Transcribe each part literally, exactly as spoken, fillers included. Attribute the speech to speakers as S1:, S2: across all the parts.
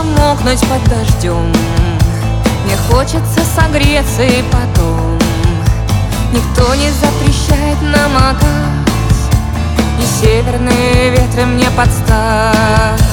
S1: намокнуть под дождем, мне хочется согреться и потом. Никто не запрещает намокать, и северные ветры мне подстать.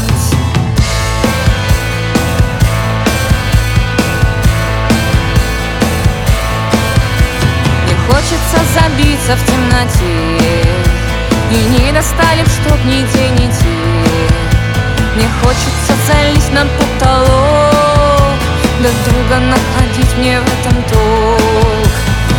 S1: Мне хочется забиться в темноте, и не достали, чтоб ни день, ни день. Мне хочется залезть на потолок, друг друга находить мне в этом толк.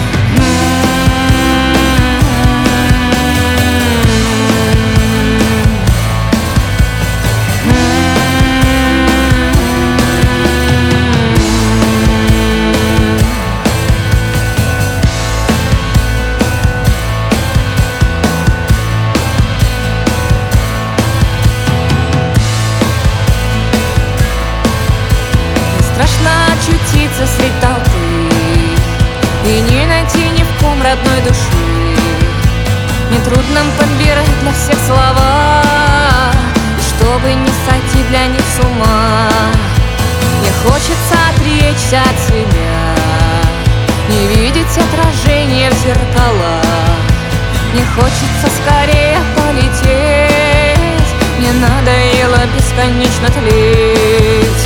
S1: Страшно очутиться среди толпы и не найти ни в ком родной души. Мне трудно подбирать для всех слова, и чтобы не сойти для них с ума. Мне хочется отречься от себя, не видеть отражения в зеркалах. Мне хочется скорее полететь, мне надоело бесконечно тлеть.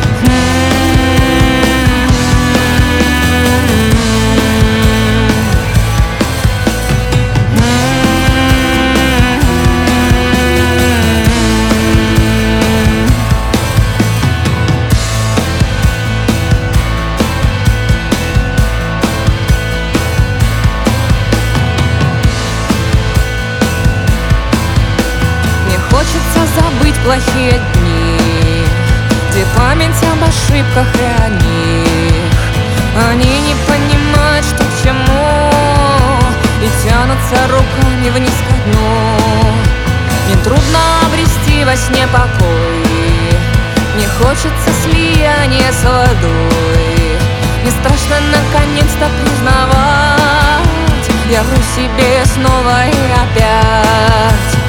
S1: Хочется забыть плохие дни, где память об ошибках и о них. Они не понимают, что к чему, и тянутся руками вниз ко дну. Мне трудно обрести во сне покой, мне хочется слияния с водой. Мне страшно наконец-то признавать, я вру себе снова и опять.